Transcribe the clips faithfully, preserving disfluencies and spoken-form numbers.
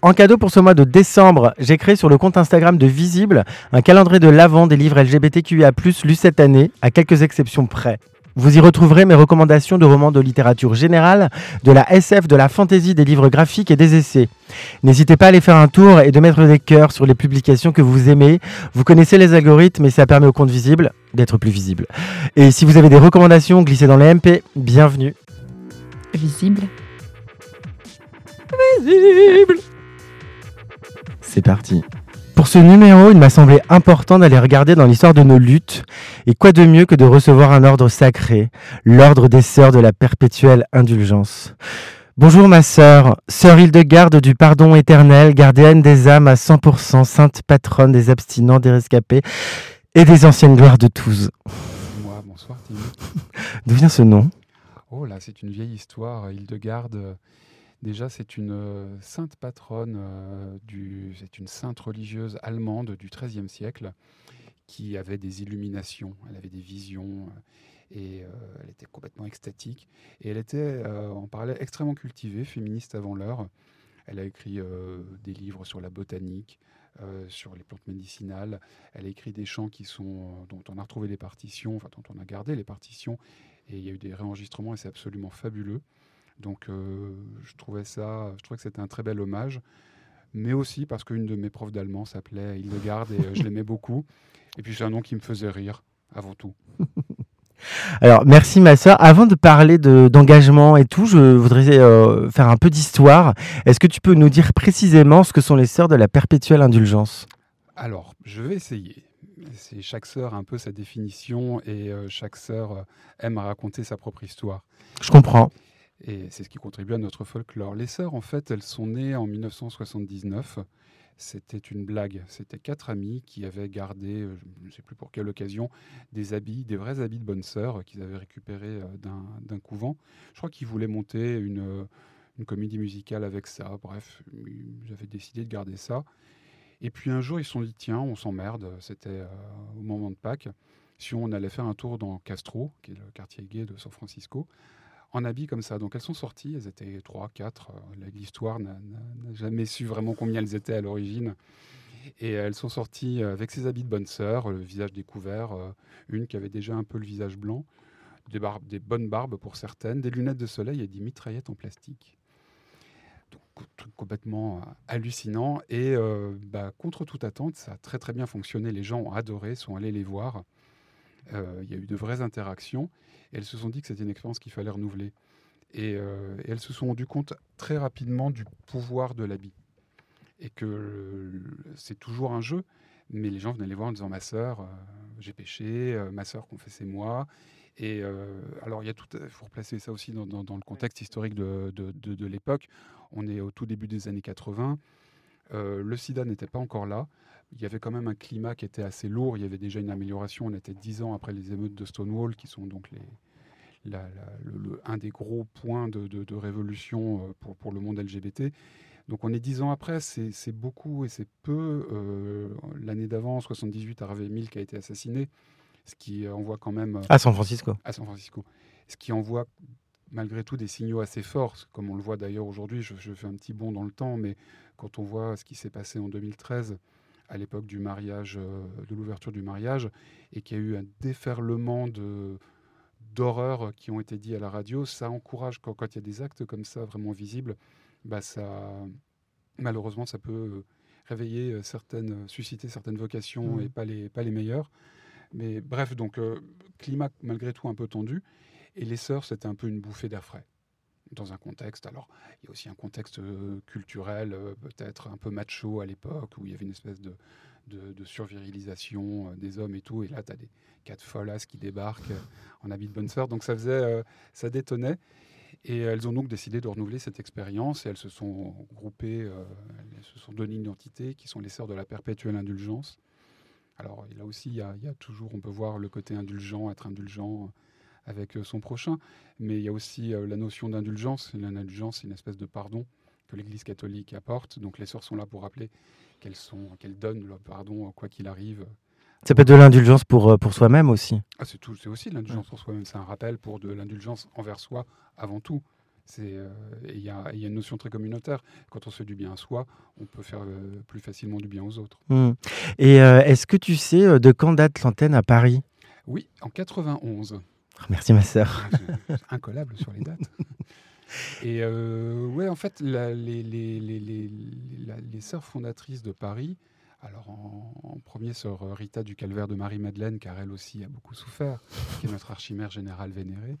en cadeau pour ce mois de décembre, j'ai créé sur le compte Instagram de Visible un calendrier de l'Avent des livres L G B T Q I A plus, lus cette année, à quelques exceptions près. Vous y retrouverez mes recommandations de romans de littérature générale, de la S F, de la fantasy, des livres graphiques et des essais. N'hésitez pas à aller faire un tour et de mettre des cœurs sur les publications que vous aimez. Vous connaissez les algorithmes et ça permet au compte Visible d'être plus visible. Et si vous avez des recommandations, glissez dans les M P. Bienvenue. Visible. Visible. C'est parti. Pour ce numéro, il m'a semblé important d'aller regarder dans l'histoire de nos luttes. Et quoi de mieux que de recevoir un ordre sacré, l'ordre des sœurs de la perpétuelle indulgence. Bonjour ma sœur, sœur Hildegarde du pardon éternel, gardienne des âmes à cent pour cent, sainte patronne des abstinents, des rescapés et des anciennes gloires de Toulouse. Moi, bonsoir Tim. D'où vient ce nom ? Oh là, c'est une vieille histoire, Hildegarde. Déjà, c'est une euh, sainte patronne, euh, du, c'est une sainte religieuse allemande du treizième siècle qui avait des illuminations, elle avait des visions euh, et euh, elle était complètement extatique. Et elle était, euh, on parlait, extrêmement cultivée, féministe avant l'heure. Elle a écrit euh, des livres sur la botanique, euh, sur les plantes médicinales. Elle a écrit des chants qui sont, euh, dont on a retrouvé les partitions, enfin dont on a gardé les partitions. Et il y a eu des réenregistrements et c'est absolument fabuleux. Donc euh, je trouvais ça, je trouvais que c'était un très bel hommage, mais aussi parce qu'une de mes profs d'allemand s'appelait Hildegarde et euh, je l'aimais beaucoup. Et puis c'est un nom qui me faisait rire avant tout. Alors merci ma sœur. Avant de parler de, d'engagement et tout, je voudrais euh, faire un peu d'histoire. Est-ce que tu peux nous dire précisément ce que sont les sœurs de la perpétuelle indulgence ? Alors je vais essayer. C'est, chaque sœur a un peu sa définition et euh, chaque sœur euh, aime raconter sa propre histoire. Je comprends. Et c'est ce qui contribue à notre folklore. Les sœurs, en fait, elles sont nées en mille neuf cent soixante-dix-neuf. C'était une blague. C'était quatre amies qui avaient gardé, euh, je ne sais plus pour quelle occasion, des habits, des vrais habits de bonnes sœurs qu'ils avaient récupérés euh, d'un, d'un couvent. Je crois qu'ils voulaient monter une, euh, une comédie musicale avec ça. Bref, ils avaient décidé de garder ça. Et puis un jour, ils se sont dit, tiens, on s'emmerde. C'était euh, au moment de Pâques. Si on allait faire un tour dans Castro, qui est le quartier gay de San Francisco, en habits comme ça. Donc elles sont sorties, elles étaient trois, quatre. L'histoire n'a, n'a jamais su vraiment combien elles étaient à l'origine. Et elles sont sorties avec ces habits de bonne sœur, le visage découvert, une qui avait déjà un peu le visage blanc, des, barbes, des bonnes barbes pour certaines, des lunettes de soleil et des mitraillettes en plastique. Donc, truc complètement hallucinant. Et euh, bah, contre toute attente, ça a très très bien fonctionné. Les gens ont adoré, sont allés les voir. Euh, il y a eu de vraies interactions. Et elles se sont dit que c'était une expérience qu'il fallait renouveler. Et, euh, et elles se sont rendues compte très rapidement du pouvoir de l'habit. Et que le, c'est toujours un jeu, mais les gens venaient les voir en disant « Ma sœur, euh, j'ai péché, euh, ma sœur, confessez-moi ». Et euh, alors, il y a tout, il faut replacer ça aussi dans, dans, dans le contexte historique de, de, de, de l'époque. On est au tout début des années quatre-vingts. Euh, le sida n'était pas encore là. Il y avait quand même un climat qui était assez lourd. Il y avait déjà une amélioration. On était dix ans après les émeutes de Stonewall, qui sont donc les, la, la, le, le, un des gros points de, de, de révolution pour, pour le monde L G B T. Donc on est dix ans après, c'est, c'est beaucoup et c'est peu. Euh, l'année d'avant, en soixante-dix-huit, Harvey Milk a été assassiné, ce qui envoie quand même... À San Francisco. À San Francisco. Ce qui envoie malgré tout des signaux assez forts, comme on le voit d'ailleurs aujourd'hui. Je, je fais un petit bond dans le temps, mais quand on voit ce qui s'est passé en deux mille treize... à l'époque du mariage, euh, de l'ouverture du mariage, et qu'il y a eu un déferlement de, d'horreurs qui ont été dits à la radio, ça encourage, quand, quand il y a des actes comme ça vraiment visibles, bah ça, malheureusement, ça peut réveiller certaines, susciter certaines vocations mmh. et pas les, pas les meilleures. Mais bref, donc, euh, climat malgré tout un peu tendu, et les sœurs, c'était un peu une bouffée d'air frais. Dans un contexte, alors il y a aussi un contexte euh, culturel, euh, peut-être un peu macho à l'époque, où il y avait une espèce de, de, de survirilisation euh, des hommes et tout, et là tu as des quatre follasses qui débarquent euh, en habit de bonne sœur, donc ça faisait, euh, ça détonnait, et elles ont donc décidé de renouveler cette expérience, et elles se sont groupées, euh, elles se sont donné une identité, qui sont les sœurs de la perpétuelle indulgence. Alors là aussi, il y a, il y a toujours, on peut voir le côté indulgent, être indulgent avec son prochain, mais il y a aussi euh, la notion d'indulgence. L'indulgence, c'est une espèce de pardon que l'Église catholique apporte. Donc les sœurs sont là pour rappeler qu'elles, sont, qu'elles donnent leur pardon quoi qu'il arrive. Ça peut être de l'indulgence pour, pour soi-même aussi. Ah, c'est, tout, c'est aussi de l'indulgence ouais. pour soi-même. C'est un rappel pour de l'indulgence envers soi avant tout. C'est, euh, et il y a, il y a une notion très communautaire. Quand on se fait du bien à soi, on peut faire euh, plus facilement du bien aux autres. Hmm. Et euh, est-ce que tu sais euh, de quand date l'antenne à Paris? Oui, en quatre-vingt-onze. Ah, merci ma sœur. Ah, je- je suis incollable sur les dates. Et euh, ouais, en fait, la- les, les, les, les, la- les sœurs fondatrices de Paris, alors en, en premier, sœur Rita du Calvaire de Marie-Madeleine, car elle aussi a beaucoup souffert, qui est notre archimère générale vénérée.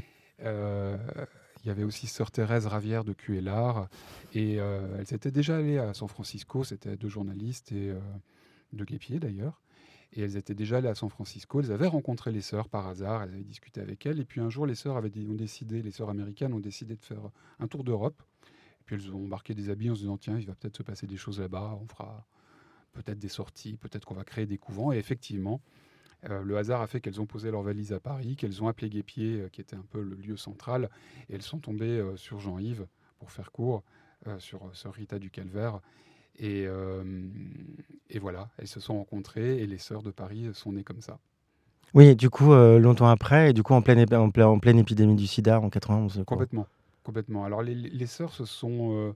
Euh, Il y avait aussi sœur Thérèse Ravière de Cuéllar, et euh, elles étaient déjà allées à San Francisco, c'était deux journalistes et euh, de guépiers d'ailleurs. Et elles étaient déjà allées à San Francisco, elles avaient rencontré les sœurs par hasard, elles avaient discuté avec elles. Et puis un jour, les sœurs avaient dit- ont décidé, les sœurs américaines ont décidé de faire un tour d'Europe. Et puis elles ont embarqué des habits en se disant, tiens, il va peut-être se passer des choses là-bas, on fera peut-être des sorties, peut-être qu'on va créer des couvents. Et effectivement, euh, le hasard a fait qu'elles ont posé leurs valises à Paris, qu'elles ont appelé Guépier, euh, qui était un peu le lieu central, et elles sont tombées euh, sur Jean-Yves, pour faire court, euh, sur euh, sœur Rita du Calvaire. Et, euh, et voilà, elles se sont rencontrées et les sœurs de Paris sont nées comme ça. Oui, du coup, euh, longtemps après, et du coup, en pleine, ép- en pleine, en pleine épidémie du sida en quatre-vingt-onze. Quoi. Complètement, complètement. Alors les, les sœurs se sont... euh,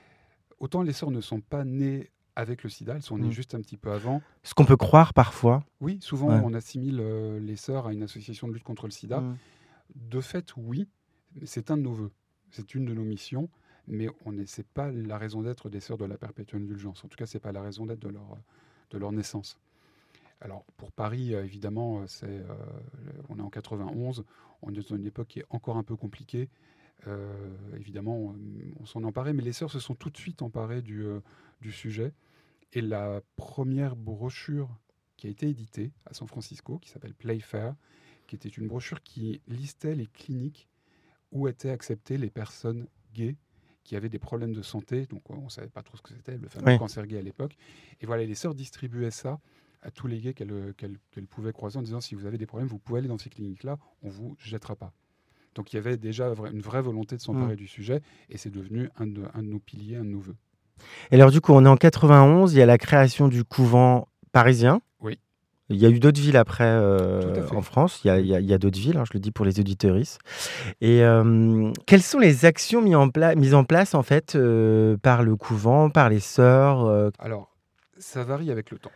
autant les sœurs ne sont pas nées avec le sida, elles sont nées Mm. juste un petit peu avant. Ce qu'on peut croire parfois. Oui, souvent Ouais. on assimile euh, les sœurs à une association de lutte contre le sida. Mm. De fait, oui, c'est un de nos vœux, c'est une de nos missions, mais on n'est, c'est pas la raison d'être des sœurs de la perpétuelle indulgence. En tout cas, c'est pas la raison d'être de leur, de leur naissance. Alors pour Paris, euh, évidemment, euh, c'est, euh, on est en quatre-vingt-onze, on est dans une époque qui est encore un peu compliquée. Euh, évidemment, on, on s'en est emparé, mais les sœurs se sont tout de suite emparées du, euh, du sujet. Et la première brochure qui a été éditée à San Francisco, qui s'appelle Playfair, qui était une brochure qui listait les cliniques où étaient acceptées les personnes gays qui avaient des problèmes de santé. Donc on ne savait pas trop ce que c'était, le fameux Oui. cancer gay à l'époque. Et voilà, les sœurs distribuaient ça à tous les gays qu'elles, qu'elles, qu'elles pouvaient croiser en disant si vous avez des problèmes, vous pouvez aller dans ces cliniques-là, on ne vous jettera pas. Donc il y avait déjà une vraie volonté de s'emparer Mm. du sujet et c'est devenu un de, un de nos piliers, un de nos vœux. Et alors, du coup, on est en quatre-vingt-onze, il y a la création du couvent parisien. Oui. Il y a eu d'autres villes après euh, Tout à fait. en France. Il y a, il y a- il y a d'autres villes, hein, je le dis pour les auditeuristes. Et euh, quelles sont les actions mises en, pla- mises en place en fait euh, par le couvent, par les sœurs euh, Alors, ça varie avec le temps.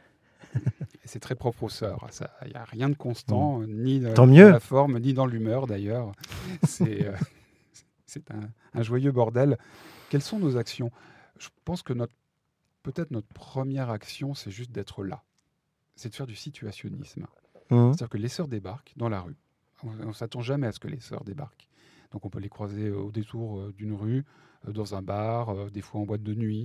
Et c'est très propre aux sœurs. Il n'y a rien de constant, mm. ni dans Tant mieux. la forme, ni dans l'humeur d'ailleurs. C'est euh, c'est un, un joyeux bordel. Quelles sont nos actions? Je pense que notre, peut-être notre première action, c'est juste d'être là. C'est de faire du situationnisme. Mmh. C'est-à-dire que les sœurs débarquent dans la rue. On ne s'attend jamais à ce que les sœurs débarquent. Donc on peut les croiser au détour d'une rue, dans un bar, des fois en boîte de nuit.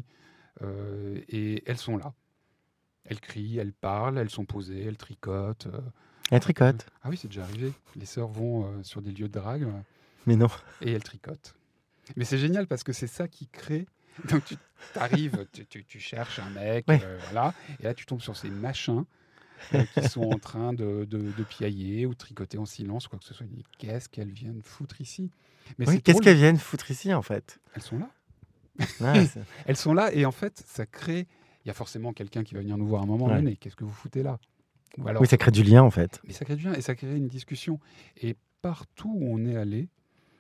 Euh, et elles sont là. Elles crient, elles parlent, elles sont posées, elles tricotent. Euh, elles tricotent. Euh, ah oui, c'est déjà arrivé. Les sœurs vont euh, sur des lieux de drague. Euh, Mais non. Et elles tricotent. Mais c'est génial parce que c'est ça qui crée. Donc tu arrives, tu, tu, tu cherches un mec, ouais. euh, voilà, et là tu tombes sur ces machins euh, qui sont en train de, de, de piailler ou de tricoter en silence, quoi que ce soit. Qu'est-ce qu'elles viennent foutre ici? Mais oui, qu'est-ce qu'elles viennent foutre ici en fait? Elles sont là. Ouais, elles sont là et en fait ça crée. Il y a forcément quelqu'un qui va venir nous voir à un moment ouais. donné. Qu'est-ce que vous foutez là? Ou alors, oui, ça crée du lien en fait. Mais ça crée du lien et ça crée une discussion. Et partout où on est allé,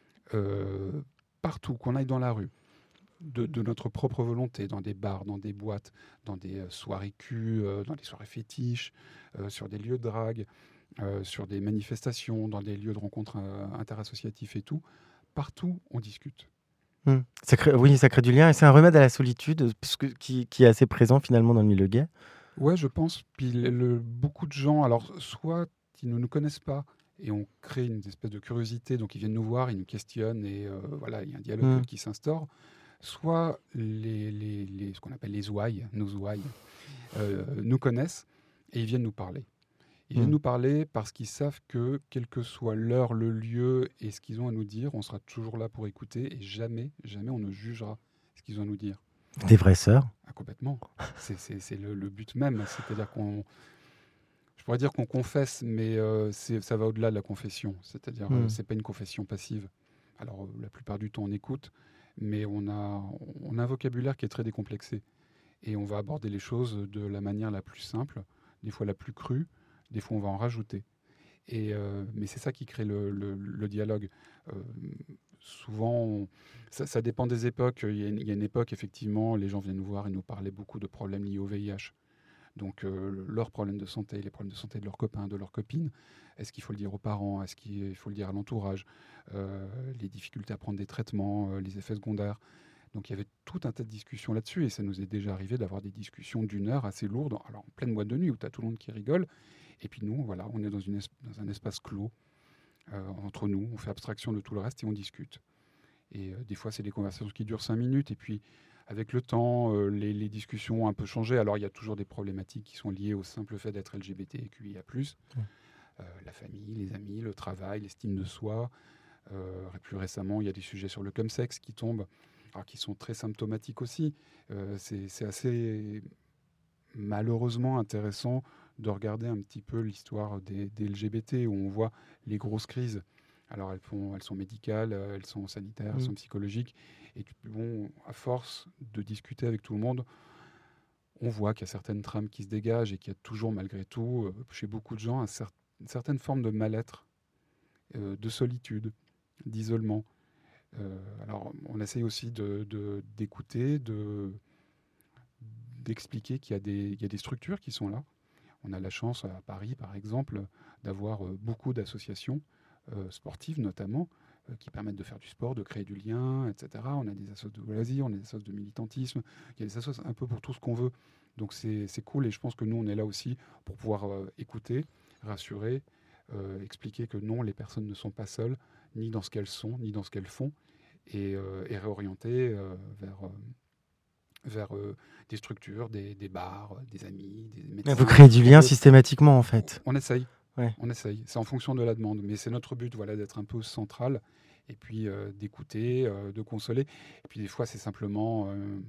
euh, partout qu'on aille dans la rue, de, de notre propre volonté, dans des bars, dans des boîtes, dans des euh, soirées cul, euh, dans des soirées fétiches, euh, sur des lieux de drague, euh, sur des manifestations, dans des lieux de rencontres euh, interassociatifs et tout, partout on discute. Mmh. Ça crée, oui, ça crée du lien et c'est un remède à la solitude parce que, qui, qui est assez présent finalement dans le milieu gay. Ouais, je pense. Puis le, le, beaucoup de gens, alors soit ils ne nous connaissent pas et on crée une espèce de curiosité, donc ils viennent nous voir, ils nous questionnent et euh, voilà, il y a un dialogue mmh. qui s'instaure. Soit les, les, les, ce qu'on appelle les ouailles, nos ouailles, euh, nous connaissent et ils viennent nous parler. Ils mmh. viennent nous parler parce qu'ils savent que, quel que soit l'heure, le lieu et ce qu'ils ont à nous dire, on sera toujours là pour écouter et jamais, jamais on ne jugera ce qu'ils ont à nous dire. Des vraies sœurs? Ah, complètement. C'est, c'est, c'est le, le but même. C'est-à-dire qu'on... Je pourrais dire qu'on confesse, mais euh, c'est, ça va au-delà de la confession. C'est-à-dire, mmh. euh, c'est pas une confession passive. Alors, euh, la plupart du temps, on écoute, mais on a, on a un vocabulaire qui est très décomplexé. Et on va aborder les choses de la manière la plus simple, des fois la plus crue, des fois on va en rajouter. Et, euh, mais c'est ça qui crée le, le, le dialogue. Euh, souvent, on- ça, ça dépend des époques. Il y, a une, il y a une époque, effectivement, les gens venaient nous voir et nous parlaient beaucoup de problèmes liés au V I H. Donc, euh, leurs problèmes de santé, les problèmes de santé de leurs copains, de leurs copines. Est-ce qu'il faut le dire aux parents? Est-ce qu'il faut le dire à l'entourage? Euh, Les difficultés à prendre des traitements, euh, les effets secondaires. Donc, il y avait tout un tas de discussions là-dessus. Et ça nous est déjà arrivé d'avoir des discussions d'une heure assez lourdes. Alors, en pleine boîte de nuit où tu as tout le monde qui rigole. Et puis nous, voilà, on est dans, une es- dans un espace clos euh, entre nous. On fait abstraction de tout le reste et on discute. Et euh, des fois, c'est des conversations qui durent cinq minutes. Et puis, avec le temps, euh, les, les discussions ont un peu changé. Alors, il y a toujours des problématiques qui sont liées au simple fait d'être L G B T Q I A plus. Ouais. Euh, la famille, les amis, le travail, l'estime de soi. Euh, et plus récemment, il y a des sujets sur le cum-sexe qui tombent, alors qui sont très symptomatiques aussi. Euh, c'est c'est assez malheureusement intéressant de regarder un petit peu l'histoire des, des L G B T, où on voit les grosses crises. Alors elles, font, elles sont médicales, euh, elles sont sanitaires, elles Mm. sont psychologiques. Et tu- bon, à force de discuter avec tout le monde, on voit qu'il y a certaines trames qui se dégagent et qu'il y a toujours, malgré tout, euh, chez beaucoup de gens, un cer- une certaine forme de mal-être, euh, de solitude, d'isolement. Euh, alors on essaye aussi de, de- d'écouter, de, d'expliquer qu'il y a des, il y a des structures qui sont là. On a la chance à Paris, par exemple, d'avoir euh, beaucoup d'associations euh, sportives, notamment, euh, qui permettent de faire du sport, de créer du lien, et cetera. On a des associations de loisirs, on a des associations de militantisme. Il y a des associations un peu pour tout ce qu'on veut. Donc c'est c'est cool et je pense que nous, on est là aussi pour pouvoir euh, écouter, rassurer, euh, expliquer que non, les personnes ne sont pas seules, ni dans ce qu'elles sont, ni dans ce qu'elles font, et, euh, et réorienter euh, vers, euh, vers euh, des structures, des, des bars, des amis, des médecins. Vous créez du On lien peut- systématiquement, en fait. on essaye. Ouais. On essaye. C'est en fonction de la demande. Mais c'est notre but, voilà, d'être un peu central et puis euh, d'écouter, euh, de consoler. Et puis des fois, c'est simplement euh,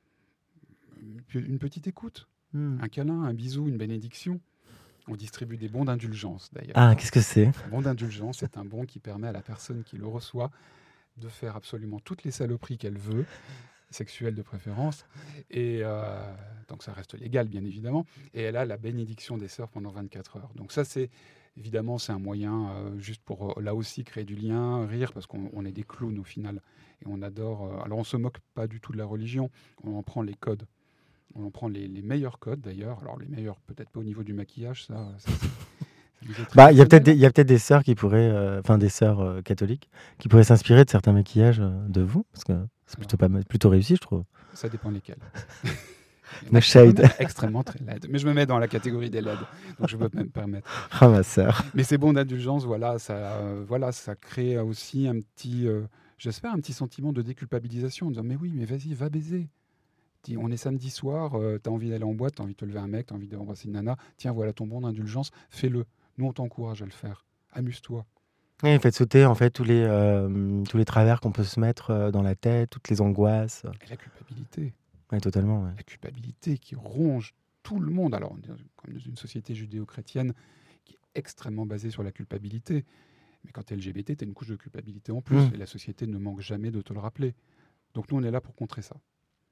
une petite écoute, Mm. un câlin, un bisou, une bénédiction. On distribue des bons d'indulgence, d'ailleurs. Ah, qu'est-ce que c'est? Un bon d'indulgence, c'est un bon qui permet à la personne qui le reçoit de faire absolument toutes les saloperies qu'elle veut, sexuelles de préférence, et euh, donc ça reste légal bien évidemment, et elle a la bénédiction des sœurs pendant vingt-quatre heures. Donc ça c'est évidemment c'est un moyen euh, juste pour euh, là aussi créer du lien, rire, parce qu'on on est des clowns au final, et on adore, euh, alors on se moque pas du tout de la religion, on en prend les codes, on en prend les, les meilleurs codes d'ailleurs, alors les meilleurs peut-être pas au niveau du maquillage, ça, ça, c'est- ça nous est très Bah, il y a peut-être des, personnel. il y a peut-être des sœurs qui pourraient, euh, enfin des sœurs euh, catholiques, qui pourraient s'inspirer de certains maquillages euh, de vous, parce que c'est plutôt pas mal- plutôt réussi, je trouve. Ça dépend lesquels. Il y en No a qui sont quand shade. même extrêmement très laides. Mais je me mets dans la catégorie des laides, donc je peux me permettre. Ah, ma sœur. Mais c'est bon d'indulgence, voilà, ça, euh, voilà, ça crée aussi un petit, euh, j'espère, un petit sentiment de déculpabilisation, en disant mais oui, mais vas-y, va baiser. Dis, on est samedi soir, euh, t'as envie d'aller en boîte, t'as envie de te lever un mec, t'as envie d'embrasser une nana, tiens, voilà ton bon d'indulgence, fais-le. Nous, on t'encourage à le faire. Amuse-toi. Et faites sauter en fait tous les, euh, tous les travers qu'on peut se mettre euh, dans la tête, toutes les angoisses. Et la culpabilité, Ouais, totalement. Ouais. la culpabilité qui ronge tout le monde. Alors, on est dans- comme dans une société judéo-chrétienne qui est extrêmement basée sur la culpabilité. Mais quand tu es L G B T, tu as une couche de culpabilité en plus. Mm. Et la société ne manque jamais de te le rappeler. Donc nous, on est là pour contrer ça.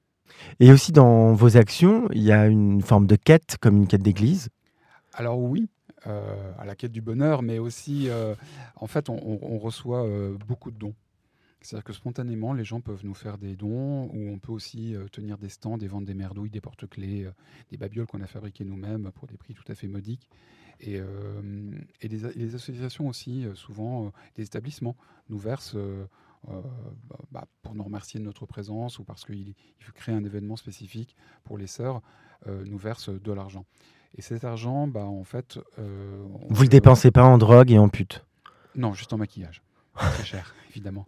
Et aussi dans vos actions, il y a une forme de quête, comme une quête d'église. Alors oui, euh, à la quête du bonheur, mais aussi, euh, en fait, on, on- on reçoit euh, beaucoup de dons. C'est-à-dire que spontanément, les gens peuvent nous faire des dons, ou on peut aussi euh, tenir des stands et vendre des merdouilles, des porte-clés, euh, des babioles qu'on a fabriquées nous-mêmes pour des prix tout à fait modiques. Et, euh, et des, a- et les associations aussi, euh, souvent, euh, des établissements nous versent, euh, euh, bah, bah, pour nous remercier de notre présence ou parce qu'il il faut créer un événement spécifique pour les sœurs, euh, nous versent de l'argent. Et cet argent, bah, en fait... euh, on Vous le le- dépensez pas en drogue et en pute. Non, juste en maquillage. C'est cher, évidemment.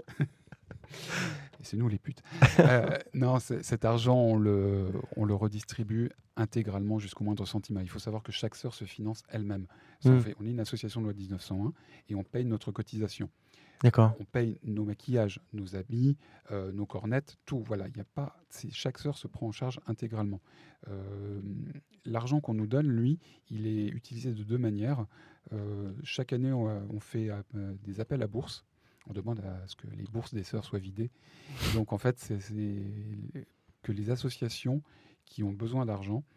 Et c'est nous les putes. Euh, non, c'est- cet argent, on le, on le redistribue intégralement jusqu'au moindre centime. Il faut savoir que chaque sœur se finance elle-même. Ça, on, Mm. fait- on est une association de loi mille neuf cent un et on paye notre cotisation. D'accord. On paye nos maquillages, nos habits, euh, nos cornettes, tout. Voilà, il y a pas. c'est- Chaque sœur se prend en charge intégralement. Euh, L'argent qu'on nous donne, lui, il est utilisé de deux manières. Euh, chaque année, on, on fait euh, des appels à bourse. On demande à ce que les bourses des sœurs soient vidées. Et donc, en fait, c'est c'est que les associations qui ont besoin d'argent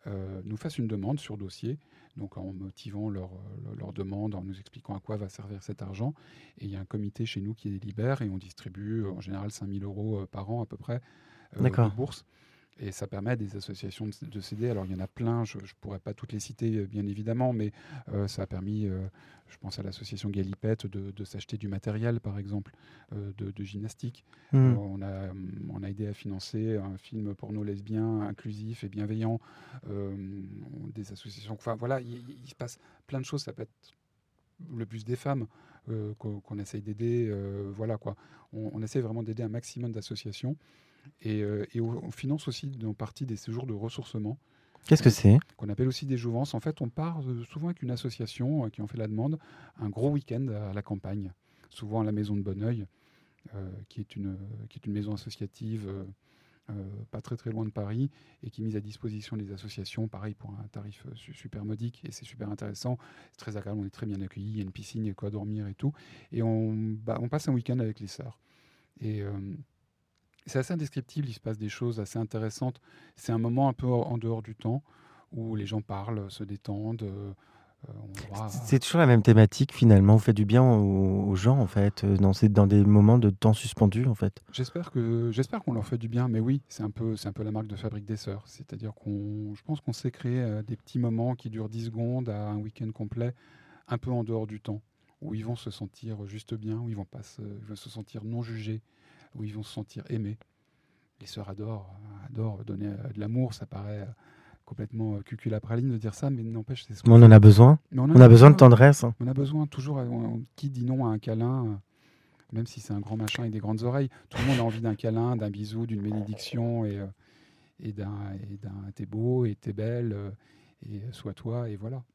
euh, nous fassent une demande sur dossier, donc en motivant leur, leur, leur demande, en nous expliquant à quoi va servir cet argent. Et il y a un comité chez nous qui délibère et on distribue en général cinq mille euros euh, par an à peu près euh, de D'accord. bourse. Et ça permet à des associations de, de s'aider. Alors, il y en a plein, je ne pourrais pas toutes les citer, euh, bien évidemment, mais euh, ça a permis, euh, je pense à l'association Galipette, de, de s'acheter du matériel, par exemple, euh, de, de gymnastique. Euh, Hmm. on, a, on a aidé à financer un film porno lesbien, inclusif et bienveillant. Euh, des associations... Enfin, voilà, il, il se passe plein de choses. Ça peut être le bus des femmes euh, qu'on, qu'on essaye d'aider. Euh, voilà, quoi. On, on essaie vraiment d'aider un maximum d'associations. Et, euh, et on finance aussi en partie des séjours de ressourcement Qu'est-ce que c'est? qu'on appelle aussi des jouvences. En fait, on part euh, souvent avec une association euh, qui en fait la demande, un gros week-end à la campagne, souvent à la Maison de Bonneuil, euh, qui, est une, qui est une maison associative euh, euh, pas très très loin de Paris et qui est mise à disposition des associations, pareil pour un tarif euh, su- super modique, et c'est super intéressant, c'est très agréable, on est très bien accueillis, il y a une piscine, il y a quoi dormir et tout, et on, bah, on passe un week-end avec les sœurs. Et euh, c'est assez indescriptible, il se passe des choses assez intéressantes. C'est un moment un peu en en dehors du temps où les gens parlent, se détendent. euh, euh, on voit- C'est toujours la même thématique finalement. Vous faites du bien aux, aux gens en fait, euh, dans, ces- dans des moments de temps suspendus en fait. J'espère que j'espère qu'on leur fait du bien, mais oui, c'est un peu c'est un peu la marque de fabrique des sœurs. C'est-à-dire qu'on, je pense qu'on sait créer euh, des petits moments qui durent dix secondes à un week-end complet, un peu en dehors du temps, où ils vont se sentir juste bien, où ils vont pas se, ils vont se sentir non jugés, où ils vont se sentir aimés. Les sœurs adorent, euh, adorent donner euh, de l'amour. Ça paraît euh, complètement euh, cuculapraline de dire ça, mais n'empêche, c'est ce Mais qu'on on en fait. a besoin. Mais on en On a a besoin de besoin. tendresse, hein. On a besoin toujours. euh, on- qui dit non à un câlin, euh, même si c'est un grand machin et des grandes oreilles. Tout le monde a envie d'un câlin, d'un bisou, d'une bénédiction et, euh, et d'un et d'un t'es beau et t'es belle euh, et sois toi et voilà.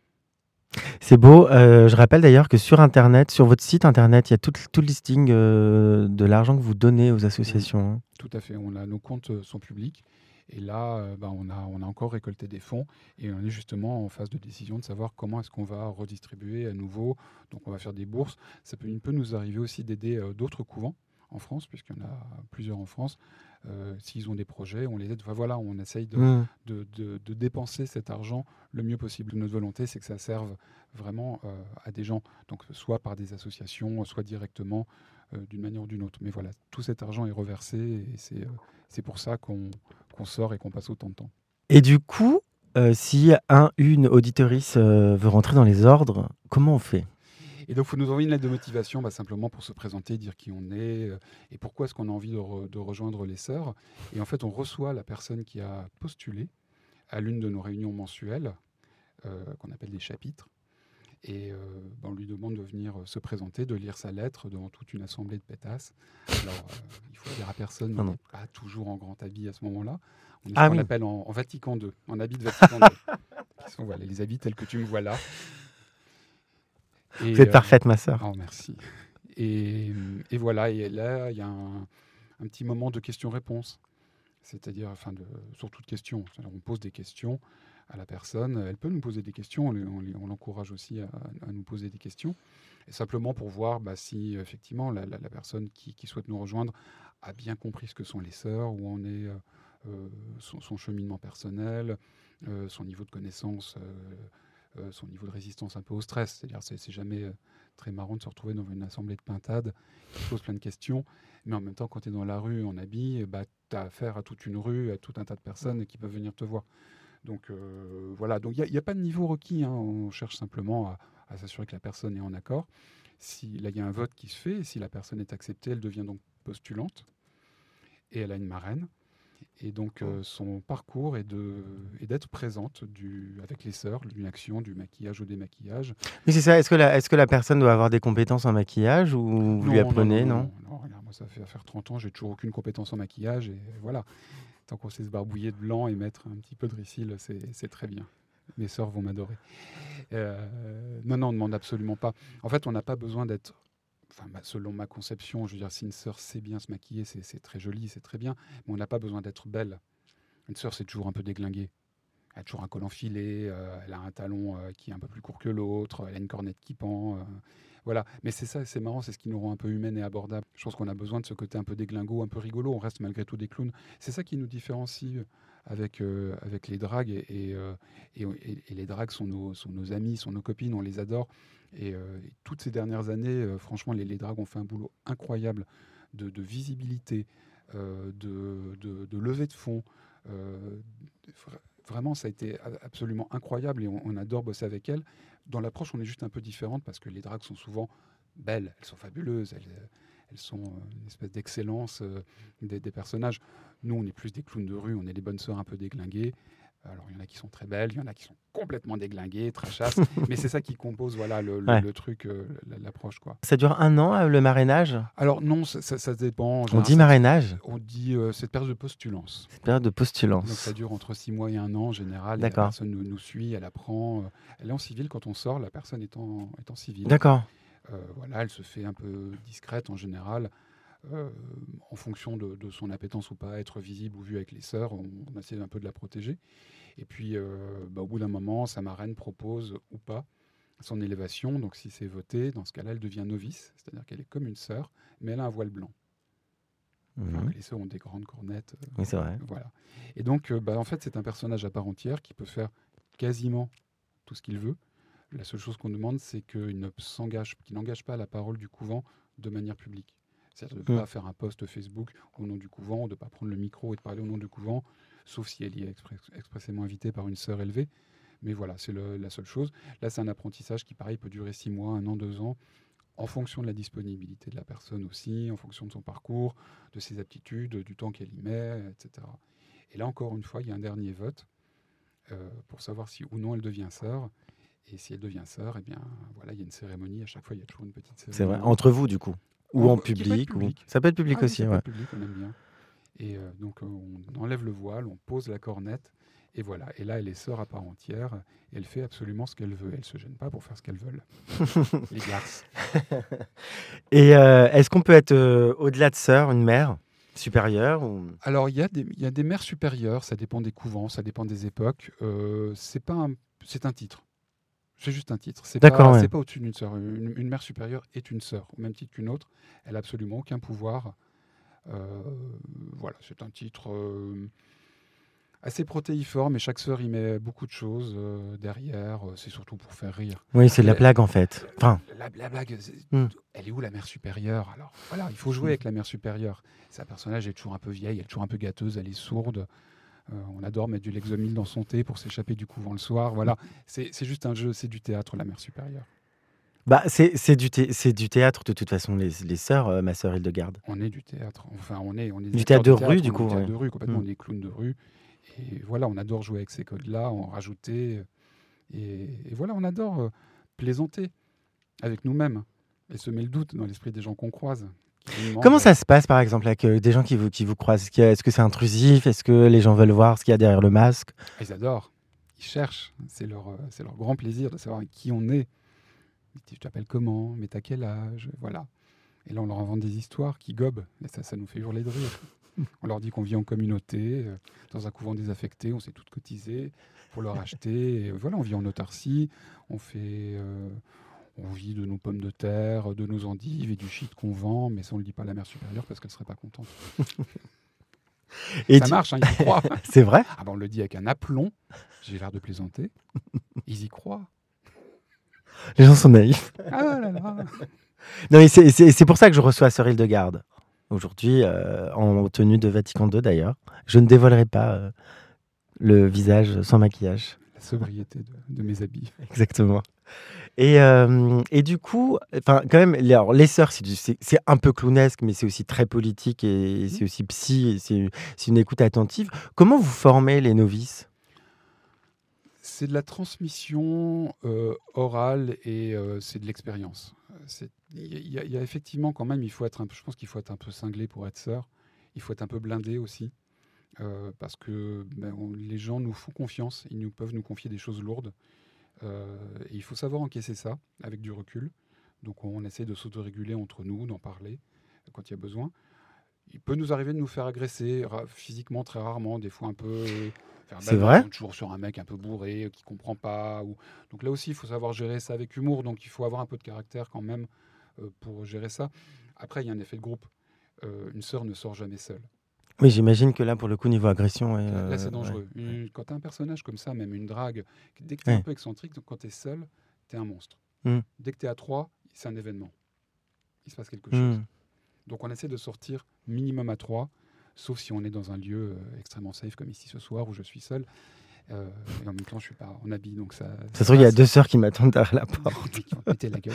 C'est beau. Euh, je rappelle d'ailleurs que sur Internet, sur votre site Internet, il y a tout, tout le listing euh, de l'argent que vous donnez aux associations, hein. Tout à fait. On a, nos comptes euh, sont publics. Et là, euh, bah, on, a, on a encore récolté des fonds et on est justement en phase de décision de savoir comment est-ce qu'on va redistribuer à nouveau. Donc on va faire des bourses. Ça peut, il peut nous arriver aussi d'aider euh, d'autres couvents en France, puisqu'il y en a plusieurs en France. Euh, s'ils ont des projets, on les aide. Enfin, voilà, on essaye de, Hmm. de, de- de dépenser cet argent le mieux possible. Notre volonté, c'est que ça serve vraiment euh, à des gens, donc soit par des associations, soit directement euh, d'une manière ou d'une autre. Mais voilà, tout cet argent est reversé et c'est euh, c'est pour ça qu'on qu'on sort et qu'on passe autant de temps. Et du coup, euh, si un, une auditorice euh, veut rentrer dans les ordres, comment on fait? Et donc, il faut nous envoyer une lettre de motivation, bah, simplement pour se présenter, dire qui on est euh, et pourquoi est-ce qu'on a envie de, re- de rejoindre les sœurs. Et en fait, on reçoit la personne qui a postulé à l'une de nos réunions mensuelles, euh, qu'on appelle des chapitres. Et euh, bah, on lui demande de venir euh, se présenter, de lire sa lettre devant toute une assemblée de pétasses. Alors, euh, il faut dire à personne, on Pardon. n'est pas toujours en grand habit à ce moment-là. On est ce Ah qu'on oui. appelle en, en Vatican deux, en habit de Vatican deux. Qui sont voilà, les habits tels que tu me vois là. Et, Vous êtes euh, parfaite, ma sœur. oh, merci. Et, et voilà, et là, il y a un, un petit moment de questions-réponses. C'est-à-dire, enfin, de, sur toute question. C'est-à-dire, on pose des questions à la personne. Elle peut nous poser des questions. On, les- on les- on l'encourage aussi à, à nous poser des questions. Et simplement pour voir bah, si, effectivement, la, la- la personne qui, qui souhaite nous rejoindre a bien compris ce que sont les sœurs, où en est euh, euh, son, son cheminement personnel, euh, son niveau de connaissance, euh, euh, son niveau de résistance un peu au stress. C'est-à-dire, c'est c'est jamais euh, très marrant de se retrouver dans une assemblée de pintades qui pose plein de questions. Mais en même temps, quand tu es dans la rue en habit, bah, tu as affaire à toute une rue, à tout un tas de personnes qui peuvent venir te voir. Donc euh, voilà, donc il n'y a, a pas de niveau requis, hein. On cherche simplement à, à s'assurer que la personne est en accord. Si, là, il y a un vote qui se fait, et si la personne est acceptée, elle devient donc postulante, et elle a une marraine. Et donc euh, son parcours est de- est d'être présente du, avec les sœurs, d'une action, du maquillage au démaquillage. Oui, c'est ça. Est-ce que, la, est-ce que la personne doit avoir des compétences en maquillage ou vous lui apprenez, non? non, non, regarde, moi ça fait à faire trente ans, j'ai toujours aucune compétence en maquillage, et voilà. Tant qu'on sait se barbouiller de blanc et mettre un petit peu de ricil, c'est c'est très bien. Mes sœurs vont m'adorer. Euh, non, non, on ne demande absolument pas. En fait, on n'a pas besoin d'être, enfin, ma- selon ma conception, je veux dire, si une sœur sait bien se maquiller, c'est c'est très joli, c'est très bien, mais on n'a pas besoin d'être belle. Une sœur, c'est toujours un peu déglingué. Elle a toujours un col enfilé, euh, elle a un talon euh, qui est un peu plus court que l'autre, elle a une cornette qui pend. euh, voilà. Mais c'est ça, c'est marrant, c'est ce qui nous rend un peu humaines et abordables. Je pense qu'on a besoin de ce côté un peu déglingo, un peu rigolo. On reste malgré tout des clowns. C'est ça qui nous différencie avec, euh, avec les dragues. Et, et, euh, et- et- et les dragues sont nos, sont nos amis, sont nos copines, on les adore. Et, euh, et toutes ces dernières années, euh, franchement, les, les dragues ont fait un boulot incroyable de, de visibilité, euh, de, de, de levée de fonds. euh, vra- Vraiment, ça a été a- absolument incroyable et on, on adore bosser avec elles. Dans l'approche, on est juste un peu différente parce que les dragues sont souvent belles, elles sont fabuleuses, elles, euh, elles sont euh, une espèce d'excellence euh, des, des personnages. Nous, on est plus des clowns de rue, on est les bonnes sœurs un peu déglinguées. Alors, il y en a qui sont très belles, il y en a qui sont complètement déglinguées, trachasses, mais c'est ça qui compose voilà, le, le- Ouais. le truc, euh, la- l'approche. Quoi. Ça dure un an, euh, le marrainage? Alors, non, ça, ça- ça dépend. En On général, dit ça- marrainage? on dit euh, cette période de postulance. C'est une période de Donc postulance. ça dure entre six mois et un an en général, et la D'accord. personne nous, nous suit, elle apprend. euh, Elle est en civil quand on sort, la personne est en, est en civil. D'accord. Euh, voilà, elle se fait un peu discrète en général, euh, en fonction de, de son appétence ou pas, être visible ou vue avec les sœurs, on, on essaie un peu de la protéger. Et puis euh, bah, au bout d'un moment, sa marraine propose ou pas son élévation, donc si c'est voté, dans ce cas-là, elle devient novice, c'est-à-dire qu'elle est comme une sœur, mais elle a un voile blanc. Alors Mhm. que les sœurs ont des grandes cornettes. euh, Oui, c'est vrai. voilà. Et donc, euh, bah, en fait, c'est un personnage à part entière qui peut faire quasiment tout ce qu'il veut. La seule chose qu'on demande, c'est qu'il ne s'engage, qu'il n'engage pas la parole du couvent de manière publique. C'est-à-dire de ne Mm. pas faire un post Facebook au nom du couvent, ou de ne pas prendre le micro et de parler au nom du couvent, sauf si elle y est expres- expressément invitée par une sœur élevée. Mais voilà, c'est le- la seule chose. Là, c'est un apprentissage qui, pareil, peut durer six mois, un an, deux ans, en fonction de la disponibilité de la personne aussi, en fonction de son parcours, de ses aptitudes, du temps qu'elle y met, et cetera. Et là, encore une fois, il y a un dernier vote euh, pour savoir si ou non elle devient sœur. Et si elle devient sœur, eh bien, voilà, il y a une cérémonie. À chaque fois, il y a toujours une petite C'est vrai. cérémonie. Entre vous, du coup. Ou Oh, en bah, qui peut être public. Ou... public. Ça peut être public Ah oui, aussi, ça peut ouais. être public, on aime bien. Et euh, donc, euh, on enlève le voile, on pose la cornette, et voilà. Et là, elle est sœur à part entière, et elle fait absolument ce qu'elle veut. Elle se gêne pas pour faire ce qu'elle veut. Les garces. Et euh, est-ce qu'on peut être euh, au-delà de sœur, une mère supérieure ou... Alors, il y, a des- il y a des mères supérieures, ça dépend des couvents, ça dépend des époques. Euh, c'est pas un, c'est un titre. C'est juste un titre. C'est D'accord, pas, ouais. c'est pas au-dessus d'une sœur. Une, une mère supérieure est une sœur, au même titre qu'une autre. Elle n'a absolument aucun pouvoir. Euh, voilà, c'est un titre euh, assez protéiforme, et chaque sœur y met beaucoup de choses euh, derrière. Euh, C'est surtout pour faire rire. Oui, c'est de la La- blague en fait. Enfin, La, la blague, c'est- Hmm. elle est où la mère supérieure? Alors voilà, il faut jouer avec la mère supérieure. C'est un personnage, elle est toujours un peu vieille, elle est toujours un peu gâteuse, elle est sourde. Euh, on adore mettre du Lexomil dans son thé pour s'échapper du couvent le soir. Voilà, c'est c'est juste un jeu, c'est du théâtre, la mère supérieure. bah, c'est c'est du, thé- c'est du théâtre de toute façon, les, les sœurs, euh, ma sœur Hildegarde. On est du théâtre. Enfin, on est, on est des Du acteurs théâtre de rue, théâtre, du on est coup, théâtre ouais. de rue, complètement. Mm. On est clowns de rue. Et voilà, on adore jouer avec ces codes-là, en rajouter. Et, et voilà, on adore euh, plaisanter avec nous-mêmes et semer le doute dans l'esprit des gens qu'on croise. qui nous demandent, Comment euh, ça se passe par exemple avec euh, des gens qui vous, qui vous croisent? Est-ce qu'il y a- est-ce que c'est intrusif? Est-ce que les gens veulent voir ce qu'il y a derrière le masque? Ils adorent. Ils cherchent. C'est leur, euh, c'est leur grand plaisir de savoir qui on est. Tu t'appelles comment? Mais t'as quel âge? Voilà. Et là, on leur invente des histoires qui gobent. Et ça, ça nous fait hurler de rire. On leur dit qu'on vit en communauté, euh, dans un couvent désaffecté, on s'est toutes cotisées pour leur acheter. Et voilà, on vit en autarcie, on fait, euh, on vit de nos pommes de terre, de nos endives et du shit qu'on vend, mais ça on le dit pas à la mère supérieure parce qu'elle serait pas contente. Et Ça tu- marche, hein, ils y croient. C'est vrai? Ah ben, on le dit avec un aplomb. J'ai l'air de plaisanter. Ils y croient. Les gens sont naïfs. Ah là là. Non, et c'est c'est- c'est pour ça que je reçois Sœur Hildegarde. Aujourd'hui, euh, en tenue de Vatican deux d'ailleurs. Je ne dévoilerai pas euh, le visage sans maquillage. La sobriété de, de mes habits. Exactement. Et, euh, et du coup, enfin, quand même, les, alors, les sœurs, c'est du- c'est c'est un peu clownesque, mais c'est aussi très politique et c'est aussi psy, et c'est c'est une écoute attentive. Comment vous formez les novices? C'est de la transmission euh, orale et euh, c'est de l'expérience. Euh, c'est- Il y, a- il y a- il y a effectivement quand même, il faut être un peu, je pense qu'il faut être un peu cinglé pour être sœur. Il faut être un peu blindé aussi euh, parce que ben, on- les gens nous font confiance, ils nous peuvent nous confier des choses lourdes. Euh, et il faut savoir encaisser ça avec du recul. Donc on essaie de s'autoréguler entre nous, d'en parler euh, quand il y a besoin. il peut nous arriver de nous faire agresser ra- physiquement très rarement, des fois un peu euh, C'est verbalement, vrai? on est toujours sur un mec un peu bourré, euh, qui comprend pas. Ou... Donc là aussi, il faut savoir gérer ça avec humour, donc il faut avoir un peu de caractère quand même euh, pour gérer ça. Après, il y a un effet de groupe. Euh, une sœur ne sort jamais seule. Oui, j'imagine que là, pour le coup, niveau agression, ouais, Là, là, euh, c'est ouais, dangereux. ouais. Une- quand tu as un personnage comme ça, même une drague, dès que tu es un Ouais. peu excentrique, donc quand tu es seul, tu es un monstre. Mm. Dès que tu es à trois, c'est un événement. Il se passe quelque chose. Mm. Donc on essaie de sortir minimum à trois, sauf si on est dans un lieu euh, extrêmement safe, comme ici ce soir, où je suis seul. Euh, et en même temps, je suis pas en habit, donc ça. Ça se ça trouve, il y a passe. deux sœurs qui m'attendent derrière la porte. Qui vont péter la gueule.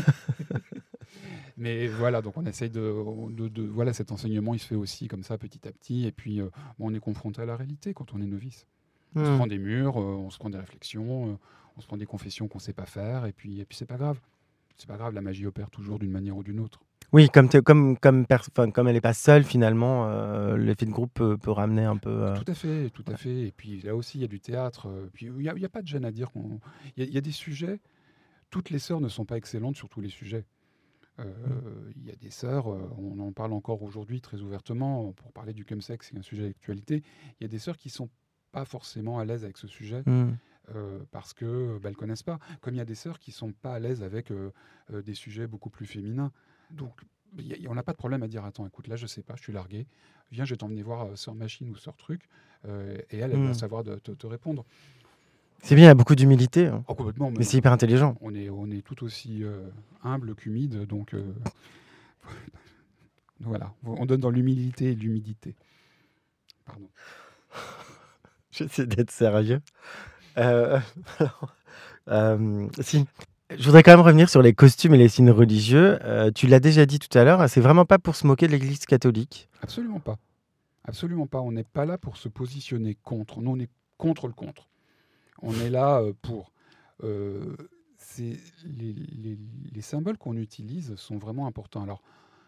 Mais voilà, donc on essaye de, de, de- voilà, cet enseignement, il se fait aussi comme ça petit à petit. Et puis, euh, bon, on est confronté à la réalité quand on est novice. On se Mm. prend des murs, euh, on se prend des réflexions, euh, on se prend des confessions qu'on sait pas faire, et puis, et puis c'est pas grave. C'est pas grave, la magie opère toujours d'une manière ou d'une autre. Oui, comme, t'es- comme, comme, pers- enfin, comme elle n'est pas seule, finalement, euh, l'effet de groupe peut, peut ramener un peu. euh, Tout à fait, tout à fait. Et puis là aussi, il y a du théâtre. euh, Puis il n'y a, il y a pas de gêne à dire qu'on. Il y, a- il y a des sujets. Toutes les sœurs ne sont pas excellentes sur tous les sujets. Euh, Il y a des sœurs, euh, on en parle encore aujourd'hui très ouvertement, pour parler du cum-sex, c'est un sujet d'actualité. Il y a des sœurs qui sont pas forcément à l'aise avec ce sujet mm. euh, parce que bah, elles connaissent pas. Comme il y a des sœurs qui sont pas à l'aise avec euh, euh, des sujets beaucoup plus féminins. Donc il y a- on n'a pas de problème à dire attends, écoute, là je sais pas, je suis largué. Viens, je vais t'emmener voir euh, sœur machine ou sœur truc, euh, et elle, elle va Mm. savoir de- te, te répondre. C'est bien, il y a beaucoup d'humilité, hein. Oh, complètement, Mais mais c'est hyper intelligent. on est, on est tout aussi euh, humble qu'humide, donc euh, voilà, on donne dans l'humilité et l'humidité. Pardon. J'essaie d'être sérieux. Euh, alors, euh, si. Je voudrais quand même revenir sur les costumes et les signes religieux. Euh, tu l'as déjà dit tout à l'heure, c'est vraiment pas pour se moquer de l'Église catholique. Absolument pas. Absolument pas. On n'est pas là pour se positionner contre. Nous, on est contre le contre. On est là euh, pour. Euh, c'est les, les- les symboles qu'on utilise sont vraiment importants. Alors,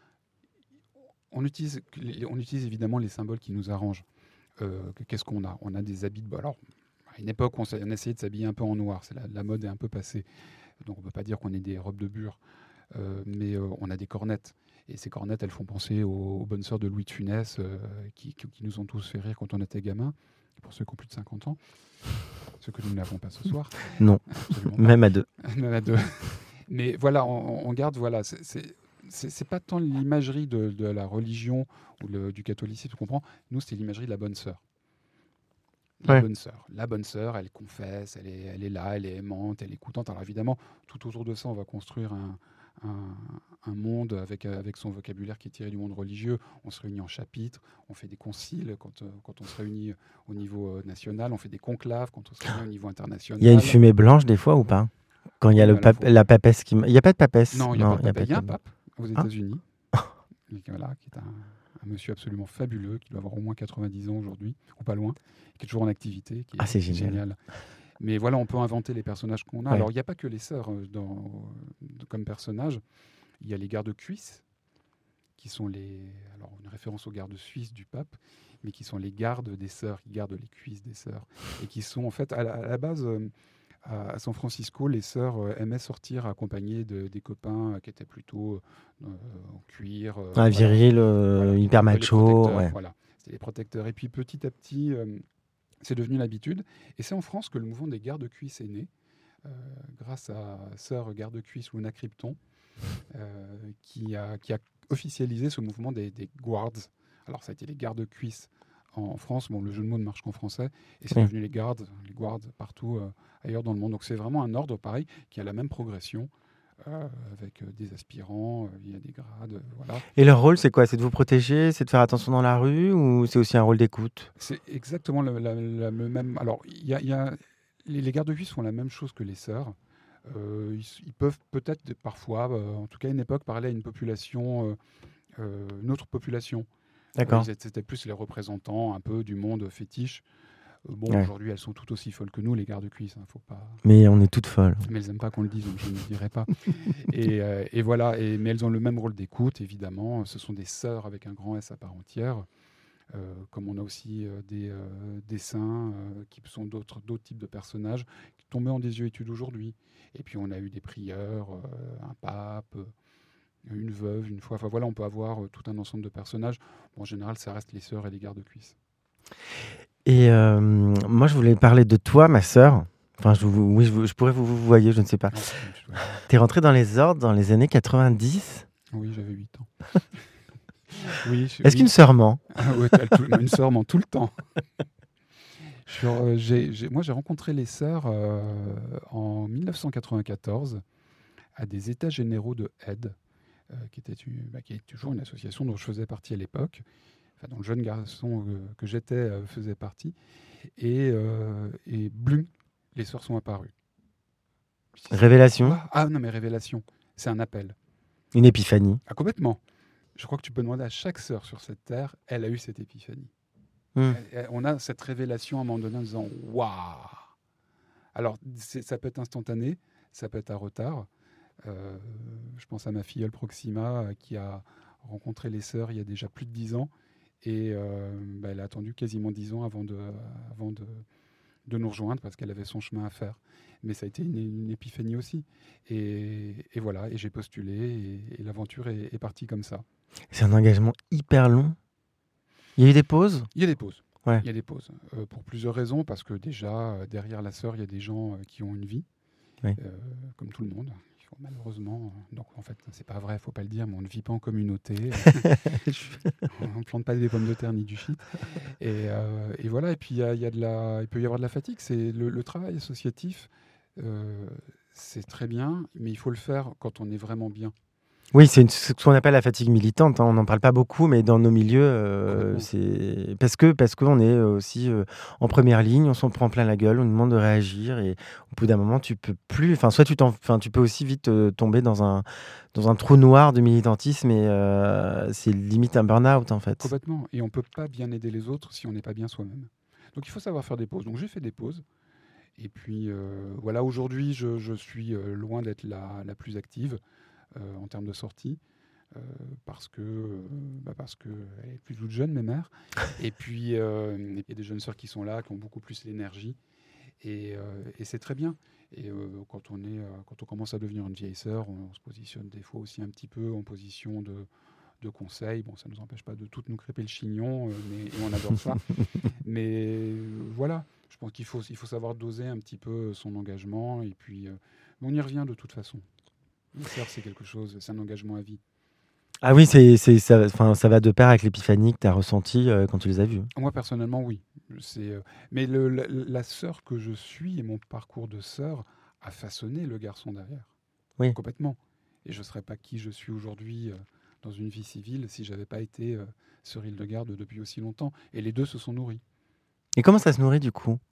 on utilise, les- on utilise évidemment les symboles qui nous arrangent. Euh, Qu'est-ce qu'on a? On a des habits de. Bah, alors, à une époque, on, s'est- on essayait de s'habiller un peu en noir. C'est la, la mode est un peu passée. Donc, on ne peut pas dire qu'on ait des robes de bure. Euh, mais euh, on a des cornettes. Et ces cornettes, elles font penser aux, aux bonnes sœurs de Louis de Funès, euh, qui, qui- qui nous ont tous fait rire quand on était gamins, pour ceux qui ont plus de cinquante ans, ceux que nous n'avons pas ce soir. Non, Absolument pas. même à deux. Même à deux. Mais voilà, on, on garde, voilà, c'est- c'est c'est- c'est pas tant l'imagerie de, de la religion ou le- du catholicisme, tu comprends. Nous, c'est l'imagerie de la bonne sœur. La Ouais. bonne sœur. La bonne sœur, elle confesse, elle est, elle est là, elle est aimante, elle est écoutante. Alors évidemment, tout autour de ça, on va construire un, un- un monde avec, euh, avec son vocabulaire qui est tiré du monde religieux. On se réunit en chapitres, on fait des conciles quand, euh, quand on se réunit au niveau euh, national, on fait des conclaves quand on se réunit au niveau international. Il y a une fumée blanche des fois ou pas? Quand il y a Oui, le à la pape- fois. la papesse qui. m- Il n'y a pas de papesse. Non, il n'y a pas de il y a pape. Il y a un de- pape aux Ah. États-Unis, et qui- voilà, qui est un, un monsieur absolument fabuleux, qui doit avoir au moins quatre-vingt-dix ans aujourd'hui, ou pas loin, qui est toujours en activité, qui est Ah, c'est génial. Mais voilà, on peut inventer les personnages qu'on a. Ouais. Alors, il n'y a pas que les sœurs euh, dans, de- comme personnages. Il y a les gardes-cuisses, qui sont les. Alors, une référence aux gardes suisses du pape, mais qui sont les gardes des sœurs, qui gardent les cuisses des sœurs. Et qui sont, en fait, à la, à la base, euh, à, à San Francisco, les sœurs euh, aimaient sortir accompagnées de, des copains euh, qui étaient plutôt euh, en cuir. euh, Un voilà. viril, euh, Voilà, hyper un peu les macho. protecteurs, Ouais. Voilà, c'était les protecteurs. Et puis, petit à petit. euh, c'est devenu l'habitude. Et c'est en France que le mouvement des gardes-cuisses est né, euh, grâce à sœur garde-cuisse Luna Krypton, euh, qui, a, qui a officialisé ce mouvement des, des guards. Alors, ça a été les gardes-cuisses en France. Bon, le jeu de mots ne marche qu'en français. Et c'est Oui. devenu les gardes, les guards partout euh, ailleurs dans le monde. Donc, c'est vraiment un ordre pareil qui a la même progression. euh, avec euh, des aspirants, euh, il y a des grades, euh, voilà. Et leur rôle, c'est quoi? C'est de vous protéger? C'est de faire attention dans la rue? Ou c'est aussi un rôle d'écoute? C'est exactement le, la- la- le même. Alors, il y a, il y a- les, les gardes-cuisses font la même chose que les sœurs. Euh, ils, s- ils peuvent peut-être des- parfois, euh, en tout cas à une époque, parler à une population, euh, euh, une autre population. Euh, D'accord. ils étaient- C'était plus les représentants un peu du monde fétiche. Euh, bon, Ouais. aujourd'hui, elles sont tout aussi folles que nous, les gardes-cuisses. Hein, faut pas. Mais on est toutes folles. Mais elles n'aiment pas qu'on le dise, donc je ne le dirai pas. et, euh, et voilà. Et, mais elles ont le même rôle d'écoute, évidemment. Ce sont des sœurs avec un grand S à part entière. Euh, comme on a aussi euh, des, euh, des saints euh, qui sont d'autres d'autres types de personnages qui tombaient en désuétude aujourd'hui. Et puis on a eu des prieurs, euh, un pape. euh, une veuve, une fois. Enfin voilà, on peut avoir euh, tout un ensemble de personnages. Bon, en général, ça reste les sœurs et les gardes-cuisses. Et euh, moi, je voulais parler de toi, ma sœur. Enfin, je, vous- oui, je, vous- je pourrais vous, vous voyez, je ne sais pas. Non, c'est pas du tout. T'es rentré dans les ordres dans les années quatre-vingt-dix. Oui, j'avais huit ans. Oui, je- Est-ce oui. qu'une sœur ment? Ah ouais, t'as tout- une sœur ment tout le temps. Je suis- euh, j'ai- j'ai- moi, j'ai rencontré les sœurs euh, en mille neuf cent quatre-vingt-quatorze à des États généraux de aide, euh, qui, était une- bah, qui est toujours une association dont je faisais partie à l'époque, enfin, dont le jeune garçon euh, que j'étais euh, faisait partie. Et, euh, et blum, les sœurs sont apparues. Je dis, Révélation? quoi? Ah non, mais révélation, c'est un appel. Une épiphanie? Ah, complètement. Je crois que tu peux demander à chaque sœur sur cette terre, elle a eu cette épiphanie. Hmm. Elle- elle- on a cette révélation à un moment donné en disant waouh. Alors, c'est- ça peut être instantané, ça peut être à retard. Euh, je pense à ma filleule Proxima euh, qui a rencontré les sœurs il y a déjà plus de dix ans et euh, bah, elle a attendu quasiment dix ans avant de, avant de, de nous rejoindre parce qu'elle avait son chemin à faire. Mais ça a été une, une épiphanie aussi. Et, et voilà, et j'ai postulé et, et l'aventure est, est partie comme ça. C'est un engagement hyper long. Il y a eu des pauses? Il y a des pauses. Ouais. Il y a des pauses. Euh, pour plusieurs raisons, parce que déjà, euh, derrière la sœur, il y a des gens euh, qui ont une vie, Oui. euh, comme tout le monde. Il faut, malheureusement, euh, donc en fait, c'est pas vrai, il faut pas le dire, mais on ne vit pas en communauté. On ne plante pas des pommes de terre ni du shit. Et, euh, et voilà, et puis il y a, il y a de la, il peut y avoir de la fatigue. C'est le, le travail associatif, euh, c'est très bien, mais il faut le faire quand on est vraiment bien. Oui, c'est une- ce qu'on appelle la fatigue militante, hein. On n'en parle pas beaucoup, mais dans nos milieux, euh, Complètement. c'est parce que parce qu'on est euh, aussi euh, en première ligne, on s'en prend plein la gueule, on nous demande de réagir et au bout d'un moment, tu peux plus. Enfin, soit tu t'en, enfin, tu peux aussi vite euh, tomber dans un dans un trou noir de militantisme et euh, c'est limite un burn-out en fait. Complètement. Et on ne peut pas bien aider les autres si on n'est pas bien soi-même. Donc il faut savoir faire des pauses. Donc j'ai fait des pauses. Et puis euh, voilà, aujourd'hui, je, je suis euh, loin d'être la, la plus active euh, en termes de sortie. euh, parce que euh, bah parce que elle est plus toute jeune, mes mères. Et puis euh, il y a des jeunes sœurs qui sont là, qui ont beaucoup plus l'énergie. Et, euh, et c'est très bien. Et euh, quand on est, euh, quand on commence à devenir une vieille sœur, on, on se positionne des fois aussi un petit peu en position de, de conseil. Bon, ça ne nous empêche pas de toutes nous crêper le chignon, euh, mais, et on adore ça. Mais euh, voilà, je pense qu'il faut, il faut savoir doser un petit peu son engagement. Et puis, euh, mais on y revient de toute façon. Une sœur, c'est quelque chose, c'est un engagement à vie. Ah oui, c'est c'est ça. Enfin, ça va de pair avec l'épiphanie que tu as ressentie euh, quand tu les as vus. Moi, personnellement, oui. C'est, euh, mais le, la, la sœur que je suis et mon parcours de sœur a façonné le garçon derrière. Oui. Complètement. Et je ne serais pas qui je suis aujourd'hui euh, dans une vie civile si j'avais pas été euh, sœur Hildegarde depuis aussi longtemps. Et les deux se sont nourris. Et comment ça se nourrit du coup?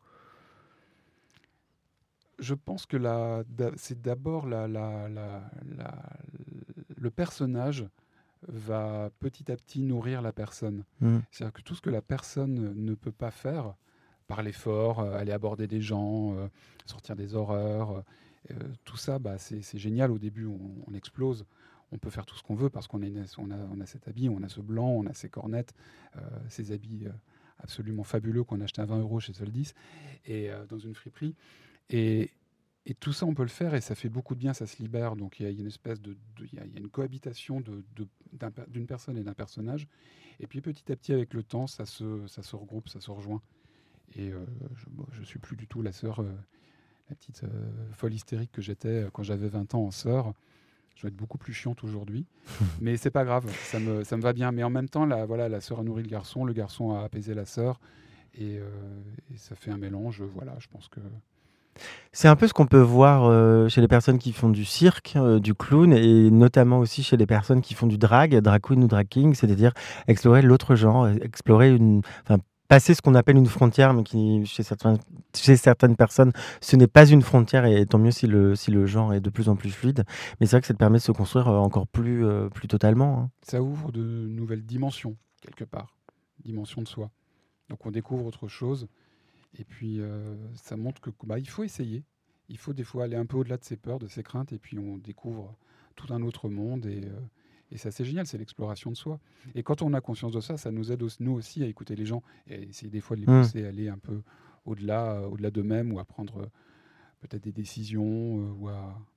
Je pense que la, d'a- c'est d'abord la, la, la, la- le personnage va petit à petit nourrir la personne. Hmm. C'est-à-dire que tout ce que la personne ne peut pas faire, par l'effort, euh, aller aborder des gens, euh, sortir des horreurs, euh, tout ça, bah, c'est c'est génial. Au début, on, on explose. On peut faire tout ce qu'on veut parce qu'on a, une- on a, on a cet habit, on a ce blanc, on a ces cornettes, euh, ces habits euh, absolument fabuleux qu'on a acheté à vingt euros chez Soldis et euh, dans une friperie. Et, et tout ça, on peut le faire et ça fait beaucoup de bien, ça se libère. Donc il y, a il y a une espèce de, de- il y a, il y a une cohabitation de- de- d'un per- d'une personne et d'un personnage. Et puis petit à petit, avec le temps, ça se, ça se regroupe, ça se rejoint. Et euh, je, bon, je suis plus du tout la sœur, euh, la petite euh, folle hystérique que j'étais euh, quand j'avais vingt ans en sœur. Je vais être beaucoup plus chiante aujourd'hui, mais c'est pas grave, ça me, ça me va bien. Mais en même temps, la, voilà, la sœur a nourri le garçon, le garçon a apaisé la sœur, et, euh, et ça fait un mélange. Voilà, je pense que C'est un peu ce qu'on peut voir euh, chez les personnes qui font du cirque, euh, du clown, et notamment aussi chez les personnes qui font du drag, drag queen ou drag king, c'est-à-dire explorer l'autre genre, euh, explorer une, enfin passer ce qu'on appelle une frontière, mais qui chez certaines, chez certaines personnes, ce n'est pas une frontière, et tant mieux si le, si le genre est de plus en plus fluide. Mais c'est vrai que ça te permet de se construire euh, encore plus, euh, plus totalement, hein. ça ouvre de nouvelles dimensions, quelque part, dimensions de soi. Donc on découvre autre chose, et puis euh, ça montre que bah, il faut essayer. Il faut des fois aller un peu au-delà de ses peurs, de ses craintes, et puis on découvre tout un autre monde, et, euh, et ça c'est génial, c'est l'exploration de soi. Et quand on a conscience de ça, ça nous aide aussi, nous aussi à écouter les gens, et essayer des fois de les Mm. pousser à aller un peu au-delà, euh, au-delà d'eux-mêmes, ou à prendre euh, peut-être des décisions, euh, ou, à,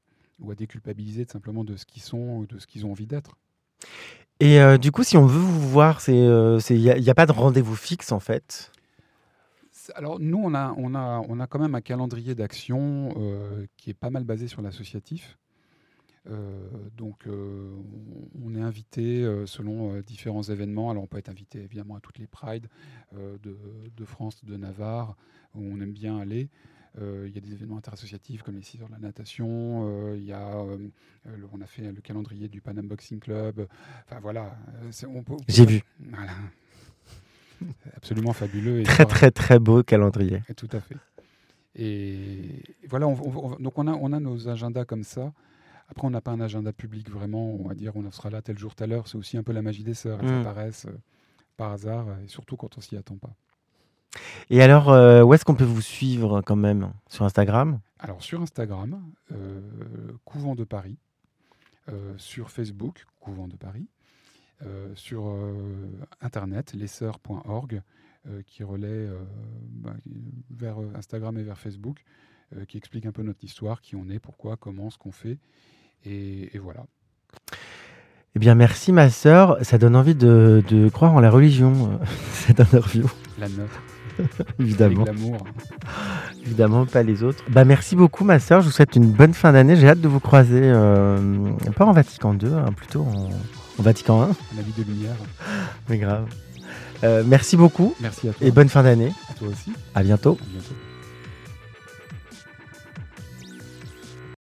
ou à déculpabiliser tout simplement de ce qu'ils sont, ou de ce qu'ils ont envie d'être. Et euh, du coup, si on veut vous voir, il euh, n'y a, y a pas de rendez-vous fixe en fait. Alors nous, on a, on a, on a quand même un calendrier d'action euh, qui est pas mal basé sur l'associatif. Euh, donc euh, on est invité euh, selon euh, différents événements. Alors on peut être invité évidemment à toutes les prides euh, de, de France, de Navarre, où on aime bien aller. Euh, il y a des événements interassociatifs comme les six heures de la natation. Euh, il y a, euh, le- on a fait le calendrier du Pan Am Boxing Club. Enfin voilà, euh, c'est- on peut- on peut J'ai pas- vu. Voilà. C'est absolument fabuleux. Et Très ça- très très beau calendrier. et tout à fait. Et voilà, on- on- on- donc on a, on a nos agendas comme ça. Après, on n'a pas un agenda public vraiment. On va dire, on sera là tel jour, telle heure. C'est aussi un peu la magie des sœurs. Elles Mm. apparaissent euh, par hasard, et surtout quand on s'y attend pas. Et alors, euh, où est-ce qu'on peut vous suivre quand même? Sur Instagram? Alors, sur Instagram, euh, Couvent de Paris. Euh, sur Facebook, Couvent de Paris. Euh, sur euh, Internet, lesseurs point org, euh, qui relaie euh, bah, vers euh, Instagram et vers Facebook, euh, qui explique un peu notre histoire, qui on est, pourquoi, comment, ce qu'on fait. Et, et voilà. Eh bien, merci ma sœur. Ça donne envie de, de croire en la religion, euh, cette interview. La nôtre, Évidemment. avec l'amour. Évidemment, pas les autres. Bah, merci beaucoup ma sœur. Je vous souhaite une bonne fin d'année. J'ai hâte de vous croiser, euh, pas en Vatican deux, hein, plutôt en, en Vatican un. La vie de lumière. Mais grave. Euh, merci beaucoup Merci à toi. et bonne fin d'année. À toi aussi. À bientôt. À bientôt.